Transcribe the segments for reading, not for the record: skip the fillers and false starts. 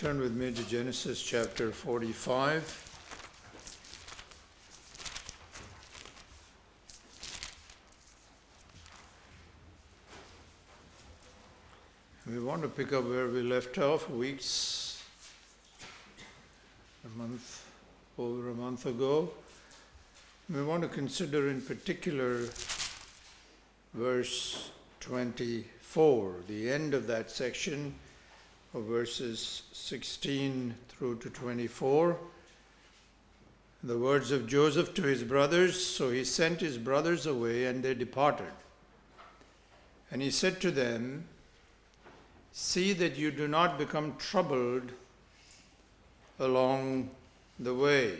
Turn with me to Genesis chapter 45. We want to pick up where we left off over a month ago. We want to consider in particular verse 24, the end of that section of verses 16 through to 24. The words of Joseph to his brothers. So he sent his brothers away, and they departed. And he said to them, "See that you do not become troubled along the way."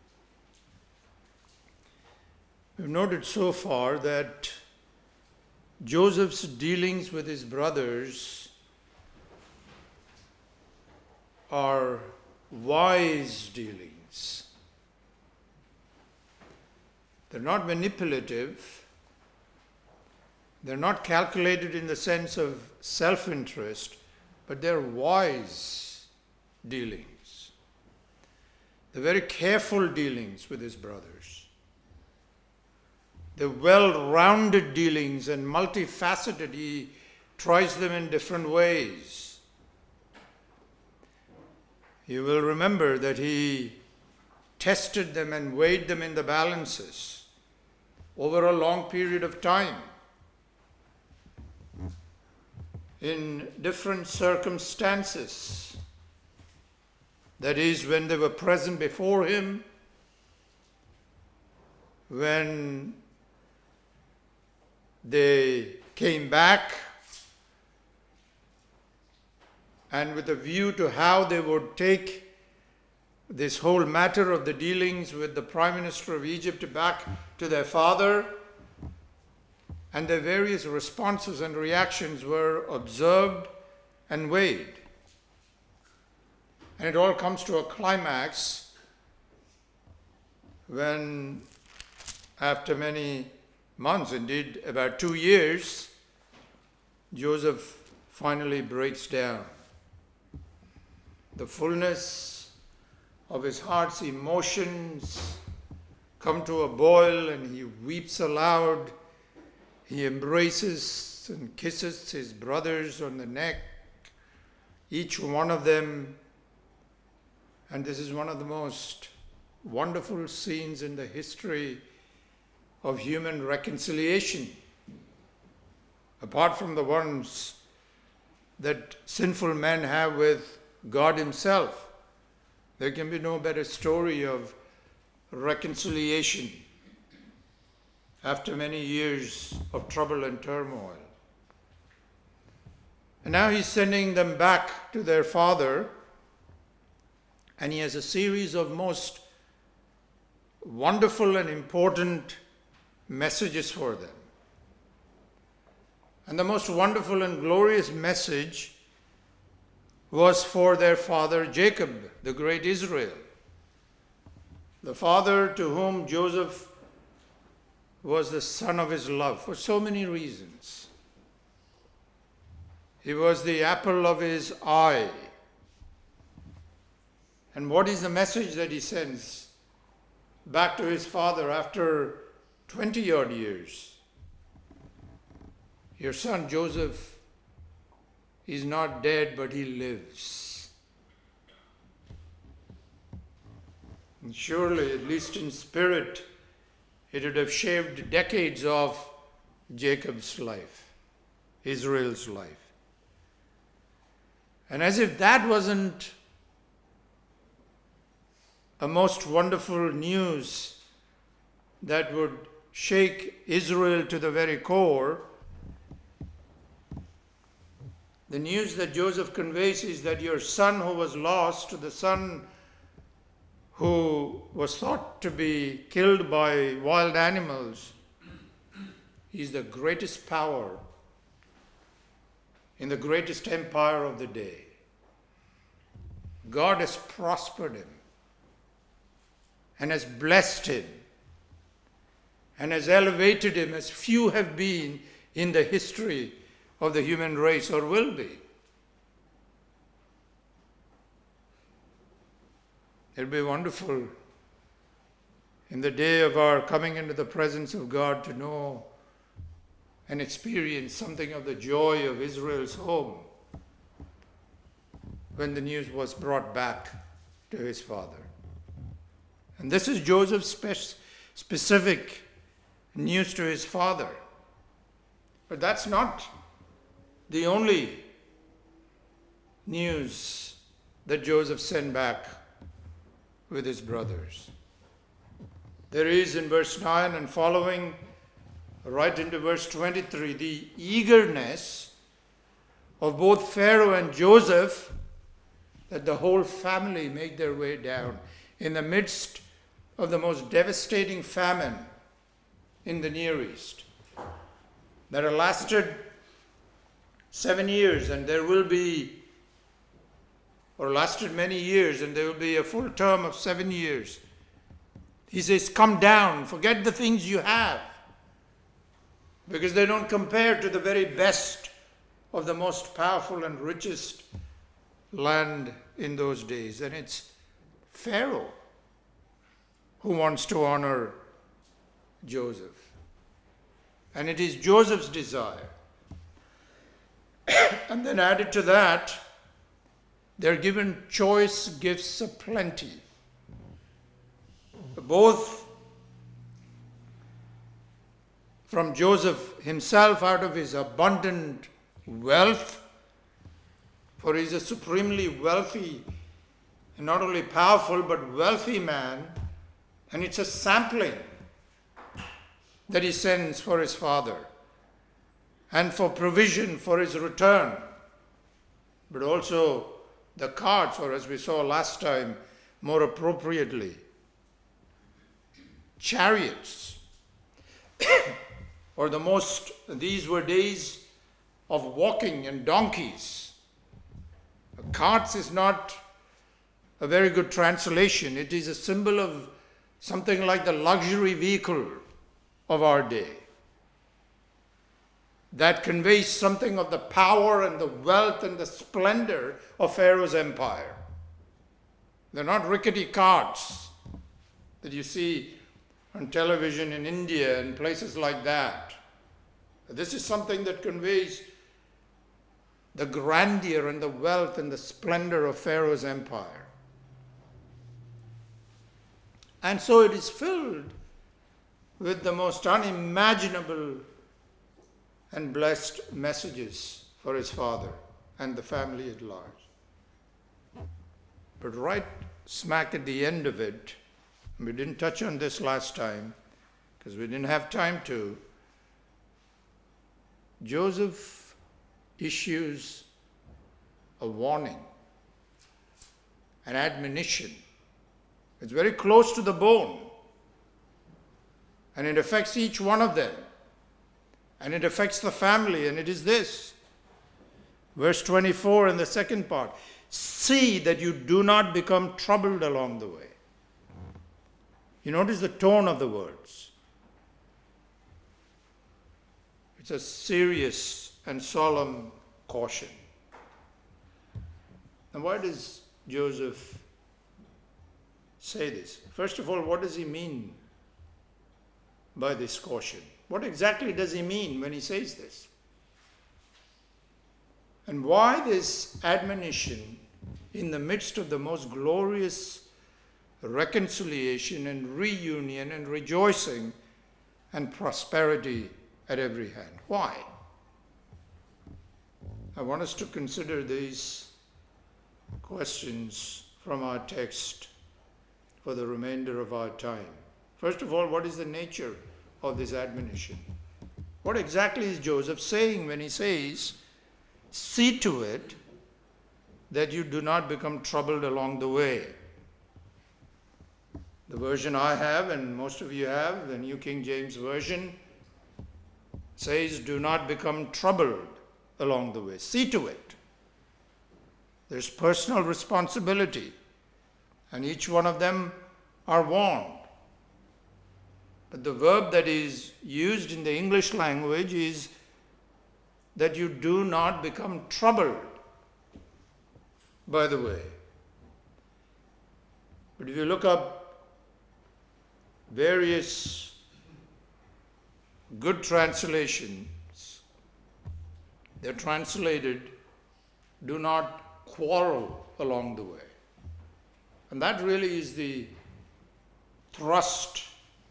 We've noted so far that Joseph's dealings with his brothers are wise dealings. They're not manipulative. They're not calculated in the sense of self-interest, but they're wise dealings. They're very careful dealings with his brothers. They're well-rounded dealings and multifaceted. He tries them in different ways. You will remember that he tested them and weighed them in the balances over a long period of time, in different circumstances. That is, when they were present before him, when they came back, and with a view to how they would take this whole matter of the dealings with the Prime Minister of Egypt back to their father. And their various responses and reactions were observed and weighed. And it all comes to a climax when, after many months, indeed about 2 years, Joseph finally breaks down. The fullness of his heart's emotions come to a boil, and he weeps aloud. He embraces and kisses his brothers on the neck, each one of them. And this is one of the most wonderful scenes in the history of human reconciliation, apart from the ones that sinful men have with God himself. There can be no better story of reconciliation after many years of trouble and turmoil. And now he's sending them back to their father, and he has a series of most wonderful and important messages for them. And the most wonderful and glorious message was for their father Jacob, the great Israel, the father to whom Joseph was the son of his love for so many reasons. He was the apple of his eye. And what is the message that he sends back to his father after 20-odd years? Your son Joseph is not dead, but he lives. And surely, at least in spirit, it would have shaved decades off Jacob's life, Israel's life. And as if that wasn't a most wonderful news that would shake Israel to the very core, the news that Joseph conveys is that your son who was lost, the son who was thought to be killed by wild animals, is the greatest power in the greatest empire of the day. God has prospered him and has blessed him and has elevated him as few have been in the history of the human race or will be. It'll be wonderful in the day of our coming into the presence of God to know and experience something of the joy of Israel's home when the news was brought back to his father. And this is Joseph's specific news to his father. But that's not the only news that Joseph sent back with his brothers. There is in verse 9 and following, right into verse 23, the eagerness of both Pharaoh and Joseph that the whole family make their way down in the midst of the most devastating famine in the Near East that have lasted 7 years, and there will be, or lasted many years, and there will be a full term of 7 years. He says, come down, forget the things you have, because they don't compare to the very best of the most powerful and richest land in those days. And it's Pharaoh who wants to honor Joseph. And it is Joseph's desire. And then added to that, they're given choice gifts aplenty. Both from Joseph himself out of his abundant wealth, for he's a supremely wealthy and not only powerful but wealthy man, and it's a sampling that he sends for his father and for provision for his return, but also the carts, or as we saw last time, more appropriately, chariots. Or these were days of walking and donkeys. Carts is not a very good translation. It is a symbol of something like the luxury vehicle of our day that conveys something of the power and the wealth and the splendor of Pharaoh's empire. They're not rickety carts that you see on television in India and places like that. This is something that conveys the grandeur and the wealth and the splendor of Pharaoh's empire. And so it is filled with the most unimaginable and blessed messages for his father and the family at large. But right smack at the end of it, we didn't touch on this last time because we didn't have time to, Joseph issues a warning, an admonition. It's very close to the bone, and it affects each one of them, and it affects the family, and it is this. Verse 24 in the second part, see that you do not become troubled along the way. You notice the tone of the words. It's a serious and solemn caution. And why does Joseph say this? First of all, what does he mean by this caution? What exactly does he mean when he says this? And why this admonition in the midst of the most glorious reconciliation and reunion and rejoicing and prosperity at every hand? Why? I want us to consider these questions from our text for the remainder of our time. First of all, what is the nature of this admonition? What exactly is Joseph saying when he says, see to it that you do not become troubled along the way? The version I have, and most of you have, the New King James Version, says, do not become troubled along the way. See to it. There's personal responsibility, and each one of them are warned. But the verb that is used in the English language is that you do not become troubled by the way. But if you look up various good translations, they're translated, do not quarrel along the way. And that really is the thrust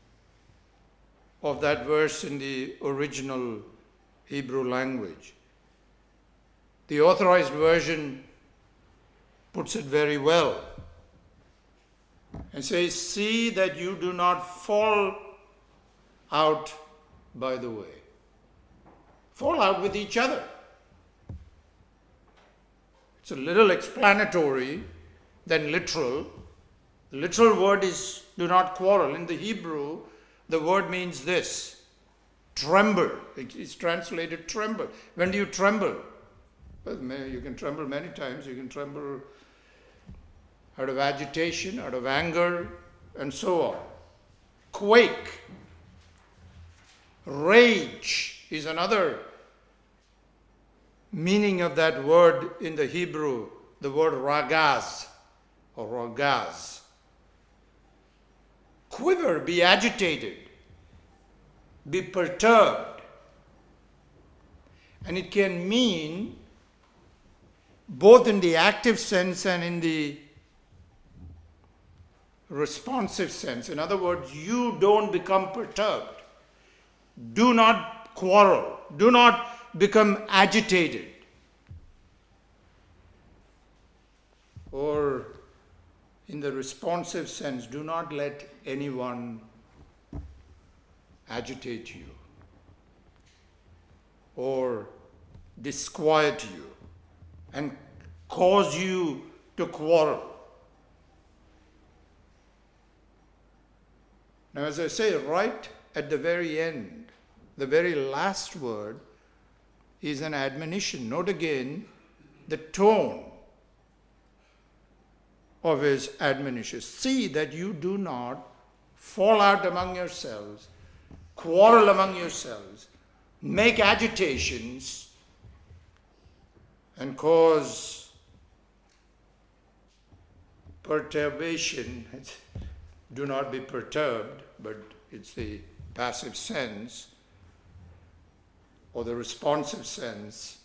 of that verse in the original Hebrew language. The Authorized Version puts it very well and says, "See that you do not fall out by the way." Fall out with each other. It's a little explanatory than literal. The literal word is do not quarrel. In the Hebrew, the word means this: tremble. It's translated tremble. When do you tremble? Well, you can tremble many times. You can tremble out of agitation, out of anger, and so on. Quake. Rage is another meaning of that word in the Hebrew, the word ragaz or ragaz. Quiver, be agitated, be perturbed. And it can mean both in the active sense and in the responsive sense. In other words, you don't become perturbed. Do not quarrel. Do not become agitated. Or in the responsive sense, do not let anyone agitate you or disquiet you and cause you to quarrel. Now, as I say, right at the very end, the very last word is an admonition. Note again the tone of his admonition. See that you do not fall out among yourselves, quarrel among yourselves, make agitations, and cause perturbation. Do not be perturbed, but it's the passive sense or the responsive sense.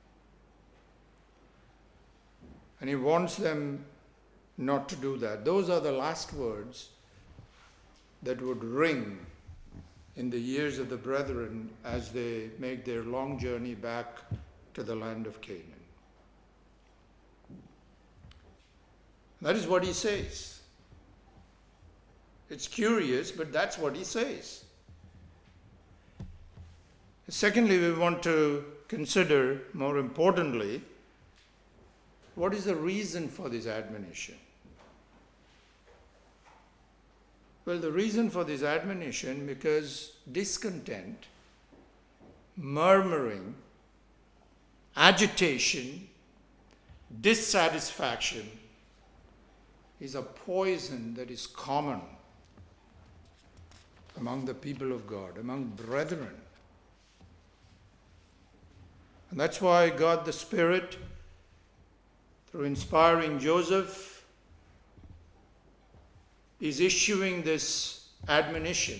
And he wants them not to do that. Those are the last words that would ring in the ears of the brethren as they make their long journey back to the land of Canaan. That is what he says. It's curious, but that's what he says. Secondly, we want to consider, more importantly, what is the reason for this admonition? Well, the reason for this admonition, because discontent, murmuring, agitation, dissatisfaction is a poison that is common among the people of God, among brethren. And that's why God the Spirit, through inspiring Joseph, is issuing this admonition.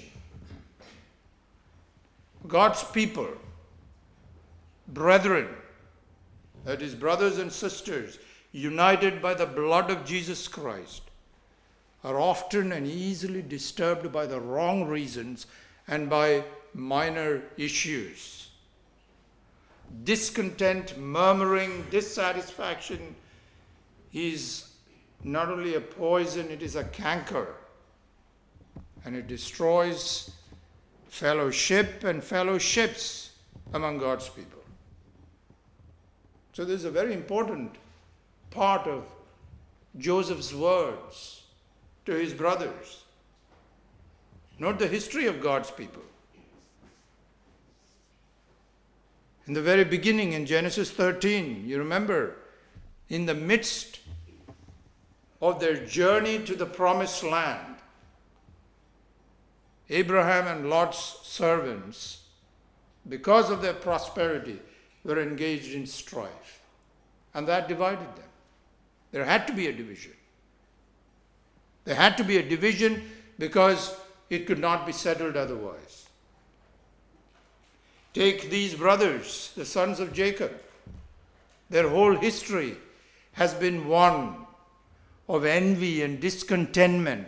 God's people, brethren, that is, brothers and sisters, united by the blood of Jesus Christ, are often and easily disturbed by the wrong reasons and by minor issues. Discontent, murmuring, dissatisfaction is not only a poison, it is a canker. And it destroys fellowship and fellowships among God's people. So this is a very important part of Joseph's words to his brothers. Note the history of God's people. In the very beginning, in Genesis 13, you remember, in the midst of their journey to the promised land, Abraham and Lot's servants, because of their prosperity, were engaged in strife. And that divided them. There had to be a division. There had to be a division because it could not be settled otherwise. Take these brothers, the sons of Jacob. Their whole history has been one of envy and discontentment,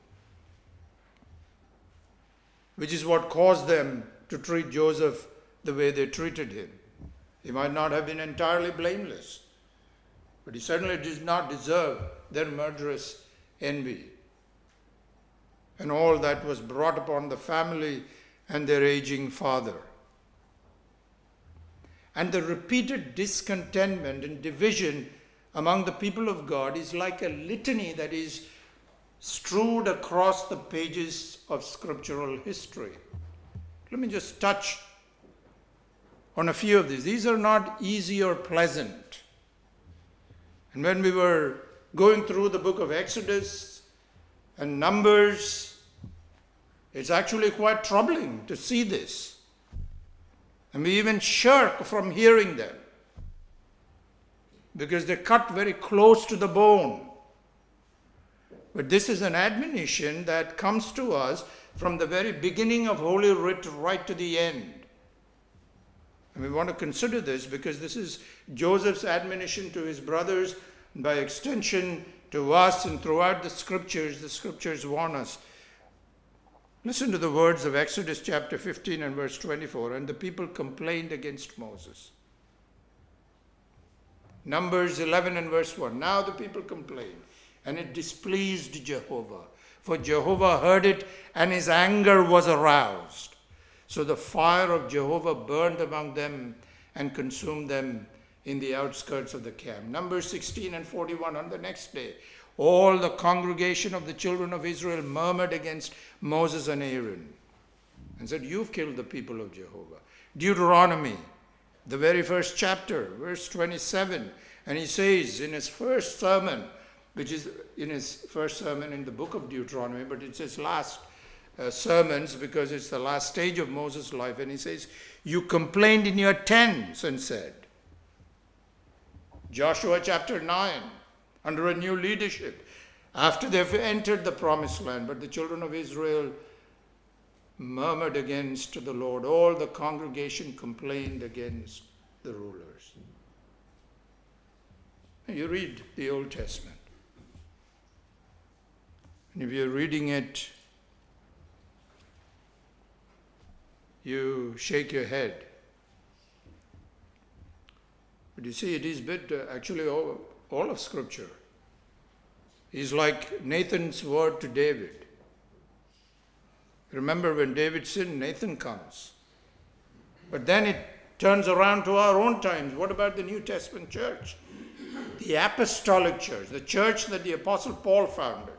which is what caused them to treat Joseph the way they treated him. He might not have been entirely blameless, but he certainly did not deserve their murderous envy and all that was brought upon the family and their aging father. And the repeated discontentment and division among the people of God is like a litany that is strewed across the pages of scriptural history. Let me just touch on a few of these. These are not easy or pleasant. And when we were going through the book of Exodus and Numbers, it's actually quite troubling to see this. And we even shirk from hearing them because they cut very close to the bone. But this is an admonition that comes to us from the very beginning of Holy Writ right to the end. And we want to consider this because this is Joseph's admonition to his brothers, and by extension to us, and throughout the scriptures warn us. Listen to the words of Exodus chapter 15 and verse 24. And the people complained against Moses. Numbers 11 and verse 1. Now the people complained, and it displeased Jehovah. For Jehovah heard it, and his anger was aroused. So the fire of Jehovah burned among them and consumed them in the outskirts of the camp. Numbers 16 and 41. On the next day, all the congregation of the children of Israel murmured against Moses and Aaron and said, "You've killed the people of Jehovah." Deuteronomy, the very first chapter, verse 27. And he says in his first sermon, which is in his first sermon in the book of Deuteronomy, but it's his last sermons because it's the last stage of Moses' life. And he says, "You complained in your tents and said." Joshua chapter 9, under a new leadership, after they've entered the promised land, but the children of Israel murmured against the Lord. All the congregation complained against the rulers. You read the Old Testament, and if you're reading it, you shake your head. But you see, it is actually all of Scripture is like Nathan's word to David. Remember, when David sinned, Nathan comes. But then it turns around to our own times. What about the New Testament church? The apostolic church, the church that the Apostle Paul founded.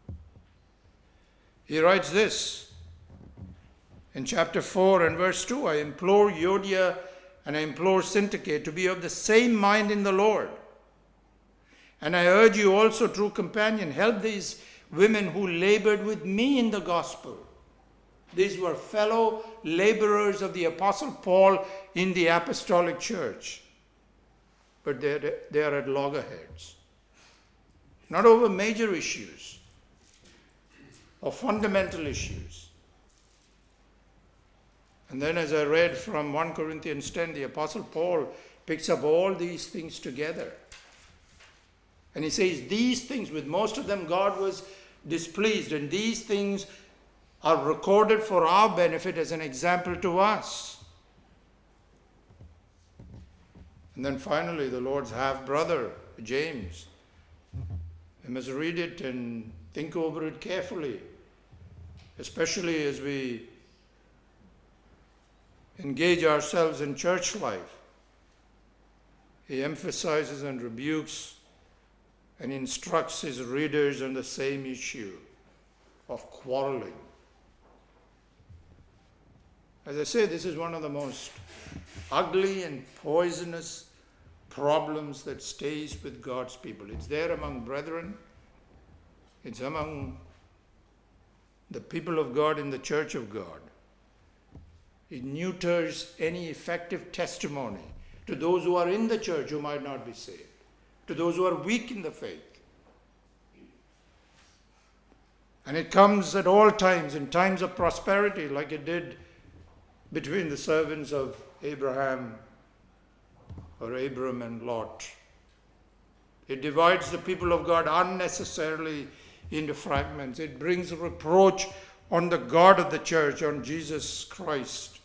He writes this in chapter 4 and verse 2. I implore Euodia and I implore Syntyche to be of the same mind in the Lord. And I urge you also, true companion, help these women who labored with me in the gospel. These were fellow laborers of the Apostle Paul in the apostolic church. But they are at loggerheads. Not over major issues or fundamental issues. And then as I read from 1 Corinthians 10, the Apostle Paul picks up all these things together. And he says these things, with most of them God was displeased, and these things are recorded for our benefit as an example to us. And then finally, the Lord's half-brother, James. We must read it and think over it carefully, especially as we engage ourselves in church life. He emphasizes and rebukes and instructs his readers on the same issue of quarreling. As I say, this is one of the most ugly and poisonous problems that stays with God's people. It's there among brethren. It's among the people of God in the church of God. It neuters any effective testimony to those who are in the church who might not be saved, to those who are weak in the faith. And it comes at all times, in times of prosperity, like it did between the servants of Abraham or Abram and Lot. It divides the people of God unnecessarily into fragments. It brings reproach on the God of the church, on Jesus Christ.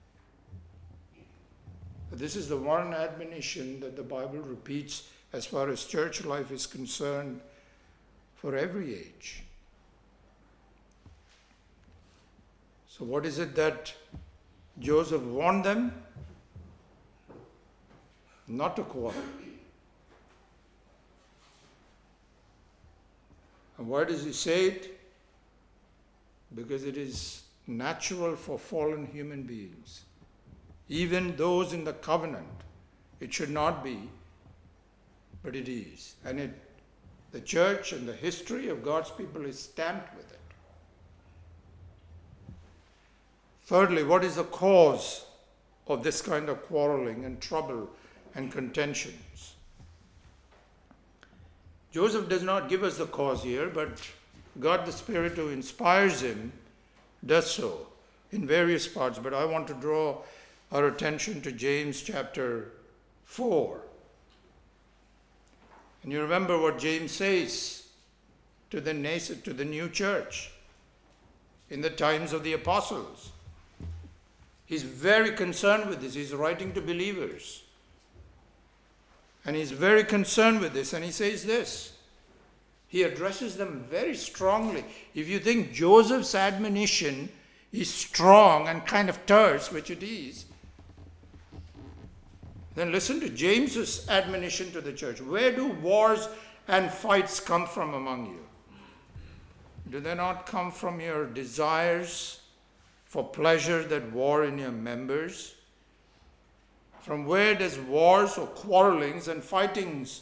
This is the one admonition that the Bible repeats as far as church life is concerned for every age. So what is it that Joseph warned them? Not to quarrel. And why does he say it? Because it is natural for fallen human beings. Even those in the covenant. It should not be, but it is. And the church and the history of God's people is stamped with it. Thirdly, what is the cause of this kind of quarreling and trouble and contentions? Joseph does not give us the cause here, but God the Spirit who inspires him does so in various parts. But I want to draw our attention to James chapter 4. And you remember what James says to the new church in the times of the apostles. He's very concerned with this. He's writing to believers. And he's very concerned with this. And he says this. He addresses them very strongly. If you think Joseph's admonition is strong and kind of terse, which it is, then listen to James's admonition to the church. Where do wars and fights come from among you? Do they not come from your desires for pleasure that war in your members? From where does wars or quarrelings and fightings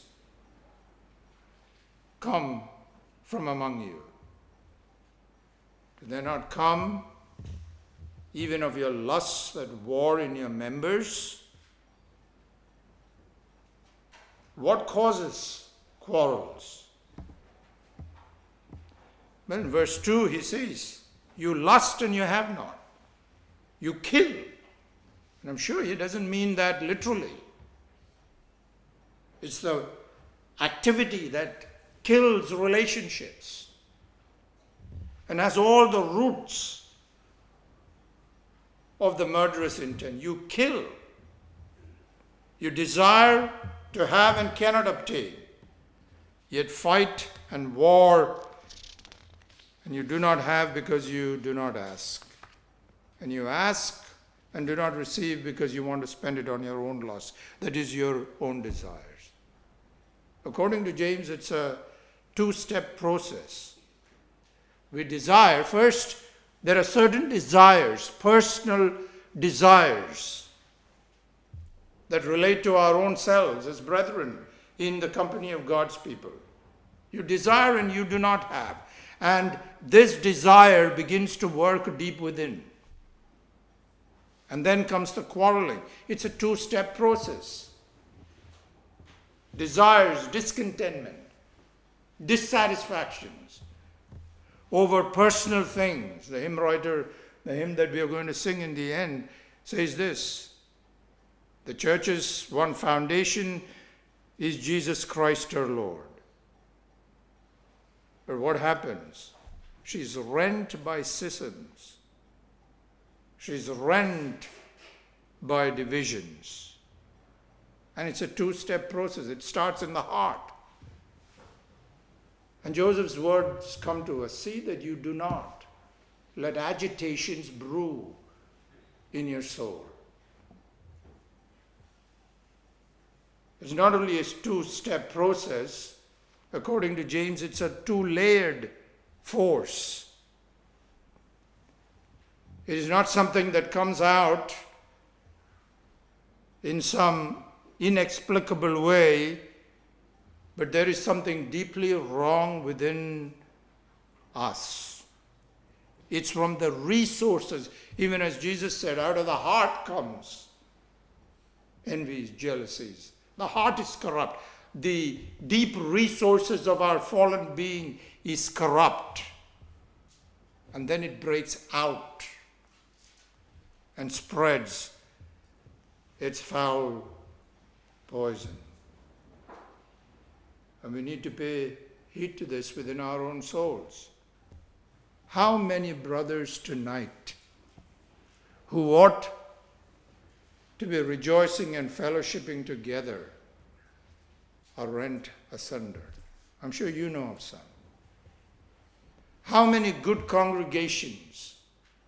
come from among you? Do they not come even of your lusts that war in your members? What causes quarrels? Well, in verse 2 he says, you lust and you have not. You kill. And I'm sure he doesn't mean that literally. It's the activity that kills relationships and has all the roots of the murderous intent. You kill. You desire to have and cannot obtain, yet fight and war, and you do not have because you do not ask. And you ask and do not receive because you want to spend it on your own lusts. That is your own desires. According to James, it's a two-step process. We desire, first, there are certain desires, personal desires, that relate to our own selves as brethren in the company of God's people. You desire and you do not have. And this desire begins to work deep within. And then comes the quarreling. It's a two-step process. Desires, discontentment, dissatisfactions over personal things. The hymn writer, the hymn that we are going to sing in the end, says this. The church's one foundation is Jesus Christ our Lord. But what happens? She's rent by schisms. She's rent by divisions. And it's a two-step process. It starts in the heart. And Joseph's words come to us. See that you do not let agitations brew in your soul. It's not only a two-step process. According to James, it's a two-layered force. It is not something that comes out in some inexplicable way, but there is something deeply wrong within us. It's from the resources, even as Jesus said, out of the heart comes envies, jealousies. The heart is corrupt. The deep resources of our fallen being is corrupt. and then it breaks out and spreads its foul poison. And we need to pay heed to this within our own souls. How many brothers tonight who ought to be rejoicing and fellowshipping together are rent asunder? I'm sure you know of some. How many good congregations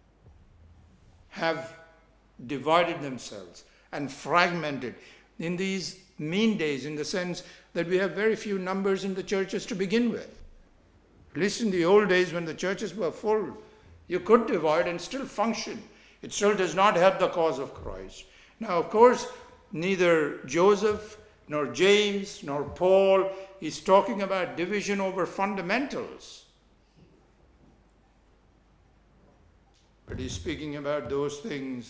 have divided themselves and fragmented in these mean days, in the sense that we have very few numbers in the churches to begin with. At least in the old days when the churches were full, you could divide and still function. It still does not help the cause of Christ. Now, of course, neither Joseph nor James nor Paul is talking about division over fundamentals. But he's speaking about those things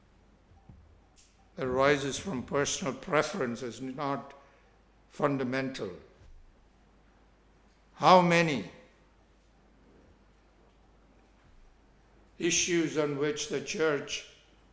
that arises from personal preference as not fundamental. How many issues on which the church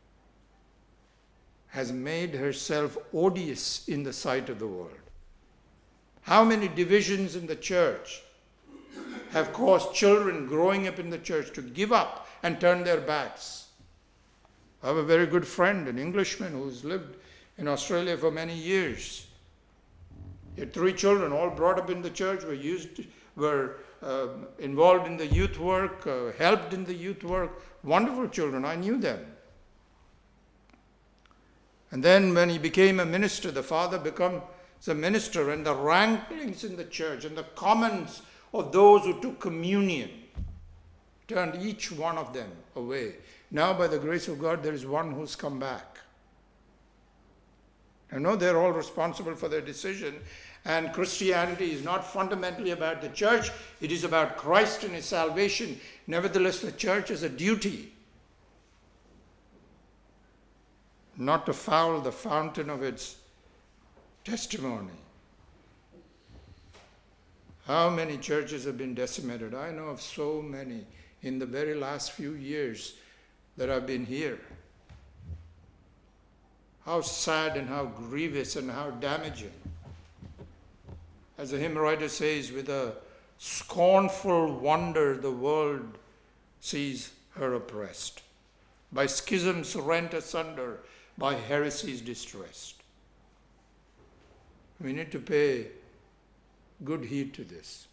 has made herself odious in the sight of the world? How many divisions in the church have caused children growing up in the church to give up and turn their backs? I have a very good friend, an Englishman who's lived in Australia for many years. He had 3 children, all brought up in the church, were involved in the youth work, helped in the youth work. Wonderful children, I knew them. And then when he became a minister, the father becomes a minister, and the ranklings in the church and the comments of those who took communion turned each one of them away. Now, by the grace of God, there is one who's come back. I know they're all responsible for their decision, and Christianity is not fundamentally about the church. It is about Christ and his salvation. Nevertheless, the church has a duty not to foul the fountain of its testimony. How many churches have been decimated? I know of so many in the very last few years that I've been here. How sad and how grievous and how damaging. As the hymn writer says, with a scornful wonder the world sees her oppressed, by schisms rent asunder, by heresies distressed. We need to pay good heed to this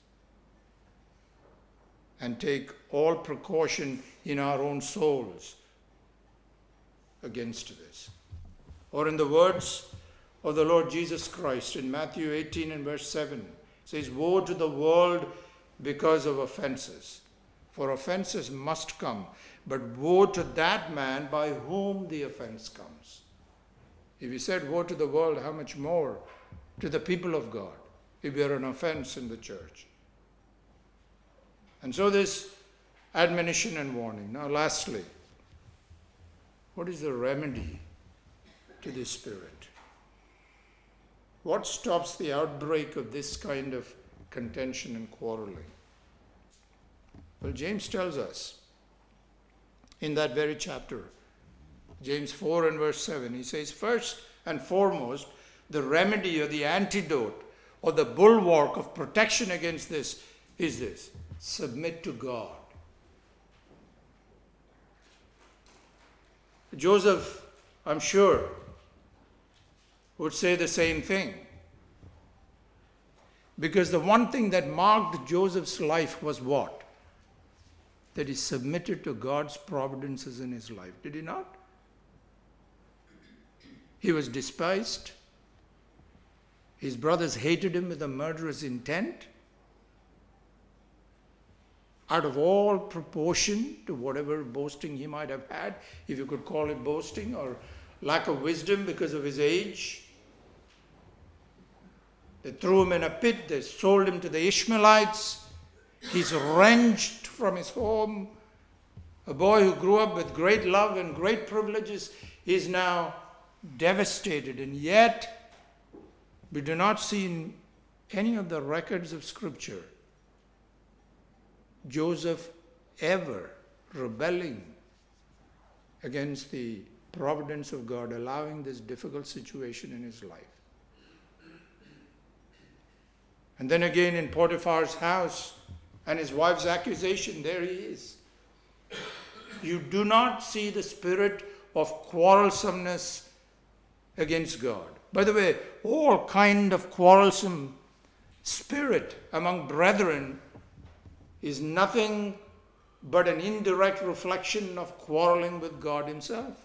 and take all precaution in our own souls against this. Or in the words of the Lord Jesus Christ in Matthew 18 and verse 7, it says, "Woe to the world because of offenses, for offenses must come, but woe to that man by whom the offense comes." If he said woe to the world, how much more to the people of God if we are an offense in the church? And so this admonition and warning. Now lastly, what is the remedy to this spirit? What stops the outbreak of this kind of contention and quarreling? Well, James tells us in that very chapter, James 4 and verse 7, he says, first and foremost, the remedy or the antidote or the bulwark of protection against this is this: submit to God. Joseph, I'm sure, would say the same thing. Because the one thing that marked Joseph's life was what? That he submitted to God's providences in his life. Did he not? He was despised. His brothers hated him with a murderous intent. Out of all proportion to whatever boasting he might have had, if you could call it boasting, or lack of wisdom because of his age. They threw him in a pit. They sold him to the Ishmaelites. He's wrenched from his home. A boy who grew up with great love and great privileges is now devastated. And yet, we do not see in any of the records of Scripture Joseph ever rebelling against the providence of God, allowing this difficult situation in his life. And then again in Potiphar's house and his wife's accusation, there he is. You do not see the spirit of quarrelsomeness against God. By the way, all kind of quarrelsome spirit among brethren is nothing but an indirect reflection of quarreling with God himself.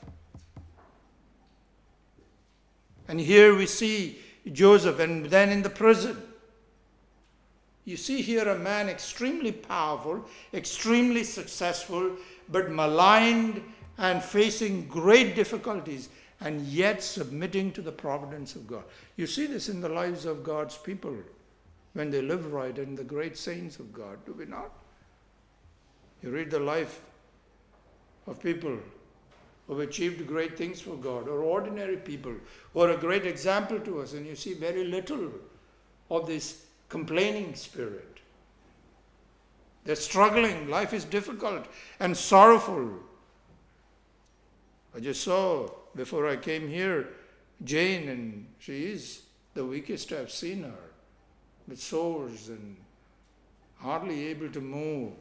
And here we see Joseph, and then in the prison. You see here a man extremely powerful, extremely successful, but maligned and facing great difficulties, and yet submitting to the providence of God. You see this in the lives of God's people when they live right, and the great saints of God, do we not? You read the life of people who have achieved great things for God, or ordinary people who are a great example to us, and you see very little of this complaining spirit. They're struggling. Life is difficult and sorrowful. I just saw, before I came here, Jane, and she is the weakest I've seen her, with sores and hardly able to move.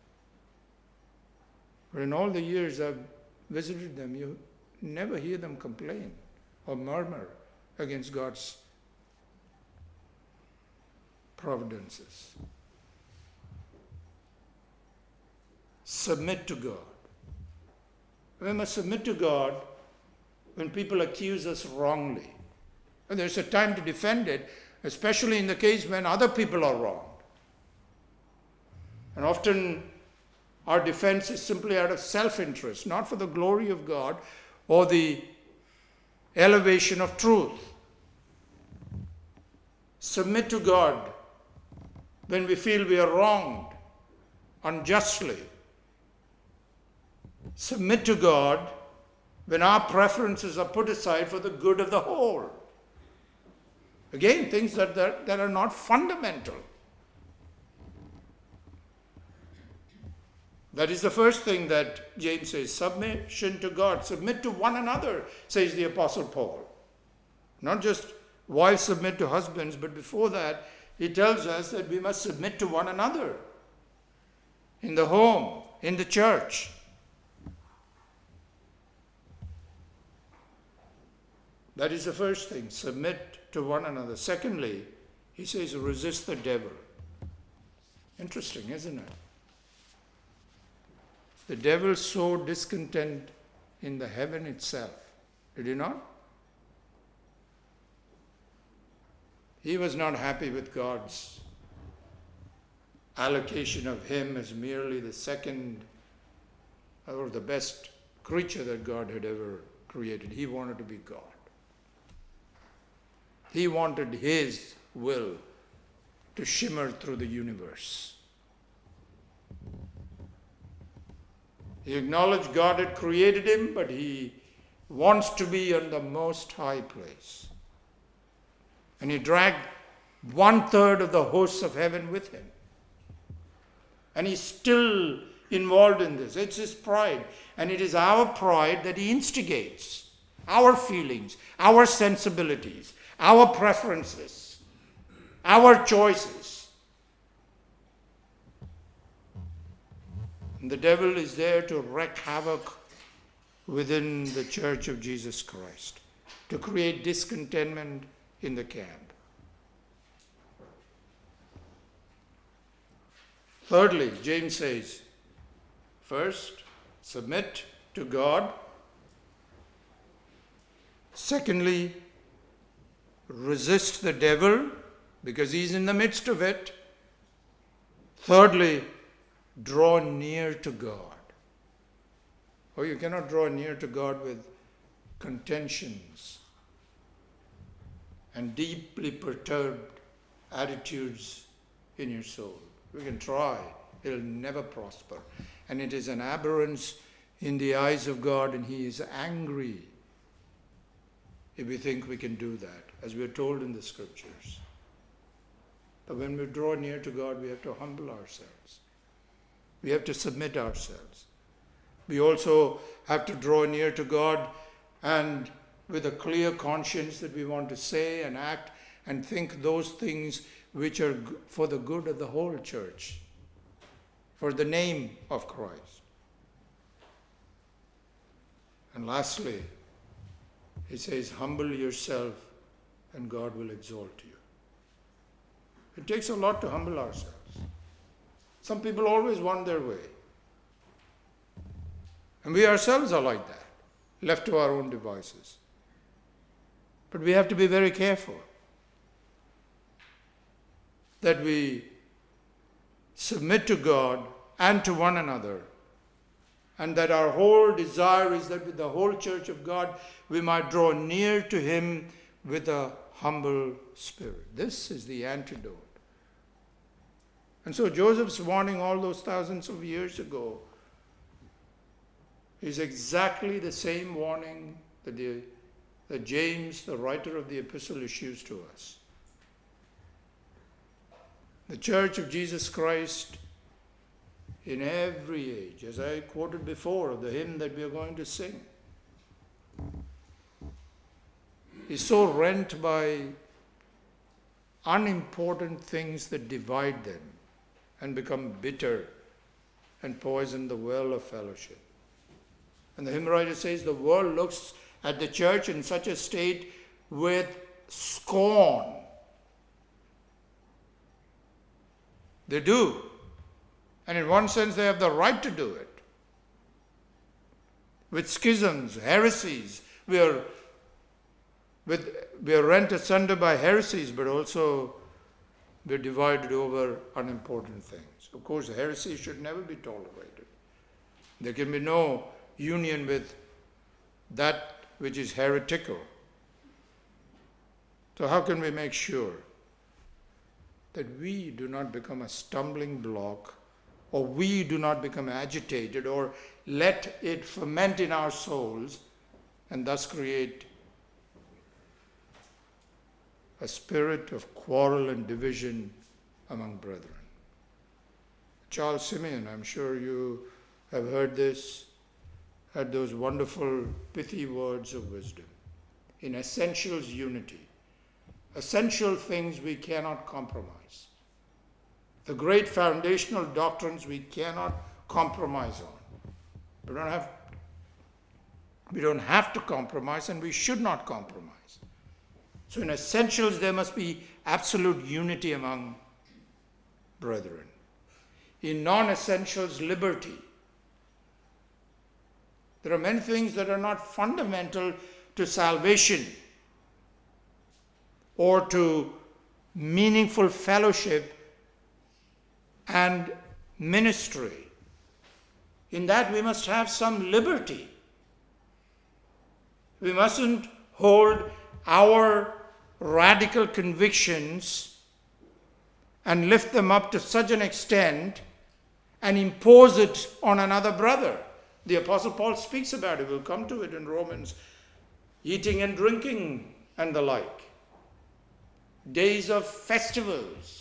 But in all the years I've visited them, you never hear them complain or murmur against God's providences. Submit to God. We must submit to God when people accuse us wrongly. And there's a time to defend it, especially in the case when other people are wronged. And often our defense is simply out of self-interest, not for the glory of God or the elevation of truth. Submit to God when we feel we are wronged unjustly. Submit to God when our preferences are put aside for the good of the whole. Again, things that are not fundamental. That is the first thing that James says, submission to God. Submit to one another, says the Apostle Paul. Not just wives submit to husbands, but before that, he tells us that we must submit to one another in the home, in the church. That is the first thing, submit to one another. Secondly, he says, resist the devil. Interesting, isn't it? The devil sowed discontent in the heaven itself. Did he not? He was not happy with God's allocation of him as merely the second or the best creature that God had ever created. He wanted to be God. He wanted his will to shimmer through the universe. He acknowledged God had created him, but he wants to be on the most high place. And he dragged 1/3 of the hosts of heaven with him. And he's still involved in this. It's his pride. And it is our pride that he instigates. Our feelings, our sensibilities, our preferences, our choices. And the devil is there to wreak havoc within the Church of Jesus Christ, to create discontentment in the camp. Thirdly, James says, first, submit to God. Secondly, resist the devil because he's in the midst of it. Thirdly, draw near to God. Oh, you cannot draw near to God with contentions and deeply perturbed attitudes in your soul. We can try, it'll never prosper. And it is an aberrance in the eyes of God, and he is angry if we think we can do that, as we are told in the scriptures. But when we draw near to God, we have to humble ourselves. We have to submit ourselves. We also have to draw near to God and with a clear conscience that we want to say and act and think those things which are for the good of the whole church, for the name of Christ. And lastly, he says, humble yourself and God will exalt you. It takes a lot to humble ourselves. Some people always want their way. And we ourselves are like that, left to our own devices. But we have to be very careful that we submit to God and to one another, and that our whole desire is that with the whole church of God, we might draw near to Him with a humble spirit. This is the antidote. And so Joseph's warning all those thousands of years ago is exactly the same warning that James, the writer of the epistle, issues to us. The Church of Jesus Christ in every age, as I quoted before of the hymn that we are going to sing, is so rent by unimportant things that divide them and become bitter and poison the well of fellowship. And the hymn writer says the world looks at the church in such a state with scorn. They do. And in one sense, they have the right to do it. With schisms, heresies, we are rent asunder by heresies, but also we're divided over unimportant things. Of course, heresy should never be tolerated. There can be no union with that which is heretical. So how can we make sure that we do not become a stumbling block, or we do not become agitated, or let it ferment in our souls and thus create a spirit of quarrel and division among brethren? Charles Simeon, I'm sure you have heard this, had those wonderful pithy words of wisdom. In essentials, unity. Essential things we cannot compromise. The great foundational doctrines we cannot compromise on. We don't have to compromise, and we should not compromise. So in essentials, there must be absolute unity among brethren. In non-essentials, liberty. There are many things that are not fundamental to salvation or to meaningful fellowship and ministry. In that, we must have some liberty. We mustn't hold our radical convictions and lift them up to such an extent and impose it on another brother. The Apostle Paul speaks about it. We'll come to it in Romans. Eating and drinking and the like. Days of festivals.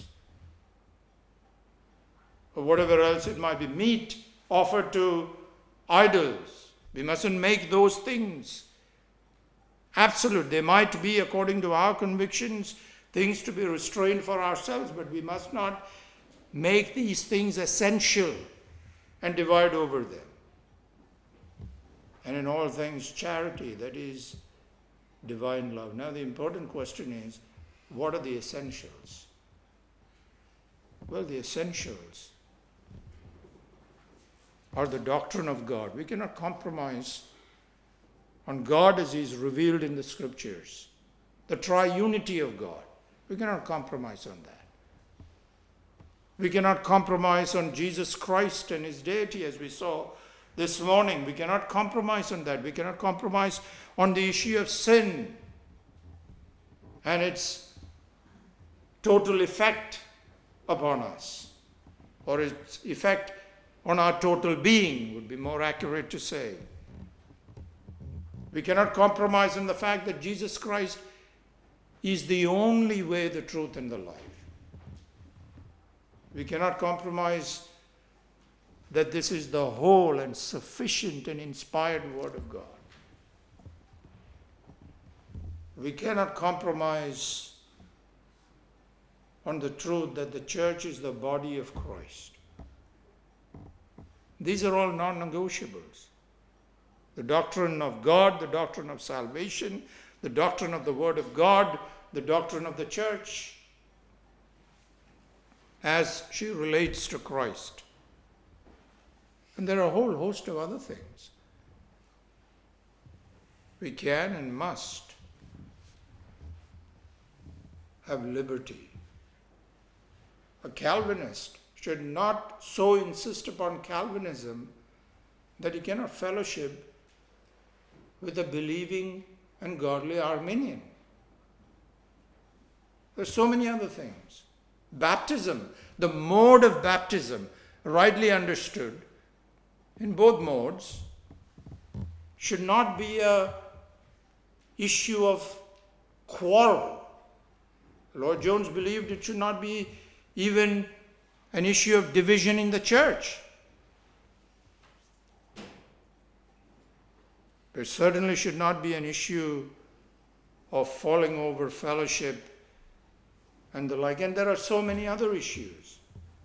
Or whatever else it might be. Meat offered to idols. We mustn't make those things absolute. They might be, according to our convictions, things to be restrained for ourselves, but we must not make these things essential and divide over them. And in all things, charity, that is divine love. Now the important question is, what are the essentials? Well, the essentials are the doctrine of God. We cannot compromise on God as He is revealed in the Scriptures. The triunity of God. We cannot compromise on that. We cannot compromise on Jesus Christ and His deity, as we saw this morning. We cannot compromise on that. We cannot compromise on the issue of sin and its total effect upon us, or its effect on our total being, would be more accurate to say. We cannot compromise on the fact that Jesus Christ is the only way, the truth, and the life. We cannot compromise that this is the whole and sufficient and inspired Word of God. We cannot compromise on the truth that the church is the body of Christ. These are all non-negotiables. The doctrine of God, the doctrine of salvation, the doctrine of the Word of God, the doctrine of the church as she relates to Christ. And there are a whole host of other things. We can and must have liberty. A Calvinist should not so insist upon Calvinism that he cannot fellowship with a believing and godly Arminian. There's so many other things. Baptism, the mode of baptism, rightly understood, in both modes, should not be a issue of quarrel. Lord Jones believed it should not be even an issue of division in the church. There certainly should not be an issue of falling over fellowship and the like. And there are so many other issues.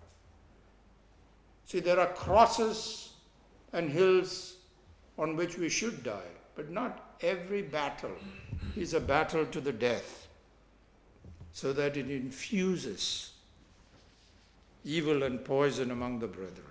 See, there are crosses and hills on which we should die, but not every battle is a battle to the death, so that it infuses evil and poison among the brethren.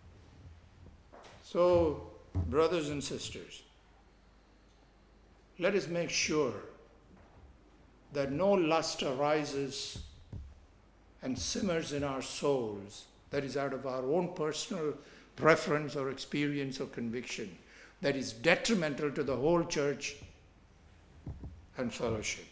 So, brothers and sisters, let us make sure that no lust arises and simmers in our souls that is out of our own personal preference or experience or conviction, that is detrimental to the whole church and fellowship.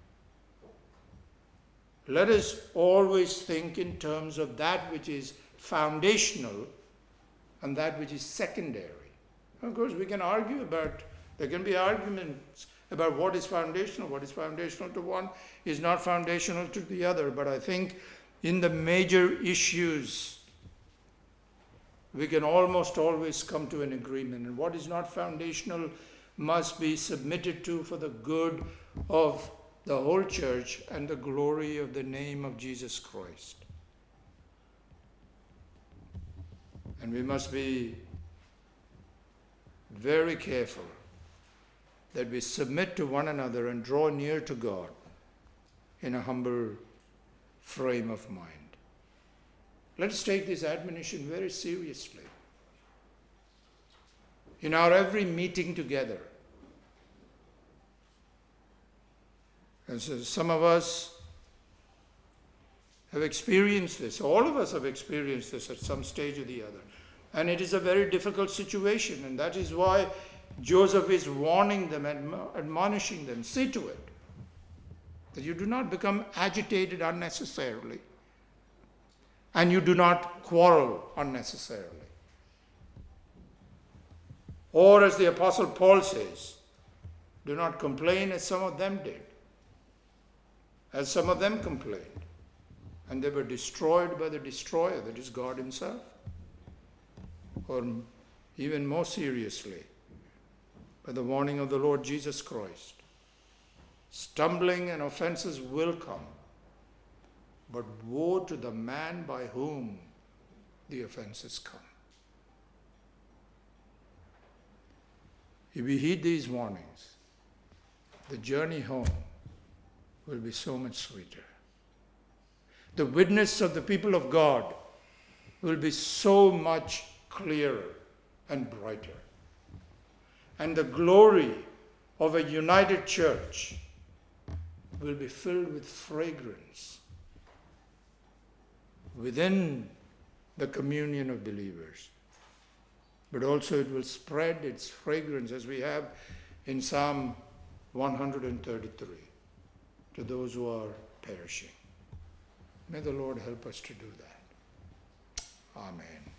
Let us always think in terms of that which is foundational and that which is secondary. Of course, we can argue about, there can be arguments about what is foundational. What is foundational to one is not foundational to the other. But I think in the major issues, we can almost always come to an agreement. And what is not foundational must be submitted to for the good of the whole church and the glory of the name of Jesus Christ. And we must be very careful that we submit to one another and draw near to God in a humble frame of mind. Let us take this admonition very seriously. In our every meeting together, and so some of us have experienced this, all of us have experienced this at some stage or the other. And it is a very difficult situation, and that is why Joseph is warning them and admonishing them. See to it that you do not become agitated unnecessarily, and you do not quarrel unnecessarily. Or as the Apostle Paul says, do not complain as some of them did. As some of them complained, and they were destroyed by the destroyer, that is God himself. Or even more seriously, by the warning of the Lord Jesus Christ. Stumbling and offenses will come, but woe to the man by whom the offenses come. If we heed these warnings, the journey home will be so much sweeter. The witness of the people of God will be so much clearer and brighter. And the glory of a united church will be filled with fragrance within the communion of believers. But also it will spread its fragrance, as we have in Psalm 133, to those who are perishing. May the Lord help us to do that. Amen.